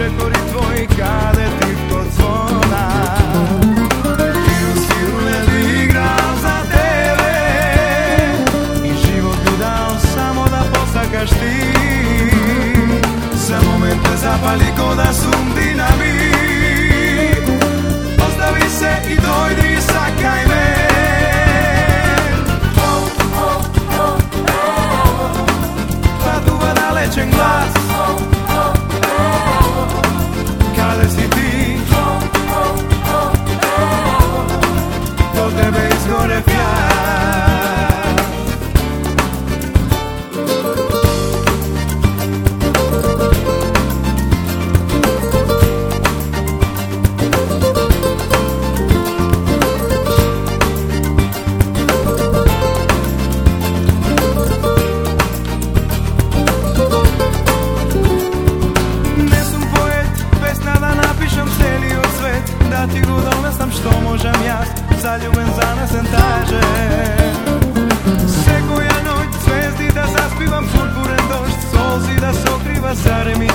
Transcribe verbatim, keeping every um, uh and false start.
šekori tvoji kade ti kod zvona. Hiru stiru ne bi igrao za tebe i život bi dao samo da posakaš ti. Za moment te zapali ko da sum dinamit. Ostavi se i dojdi sakaj me. Zaduva dalečen glas. Kade si ti? Do tebe izgore fjak. Da ti go donesam što možem jaz, zaljuben zanesen tažem. Sve koja noć zvezdi da zaspivam, purpuren došt, solzi da sokriva, zare mi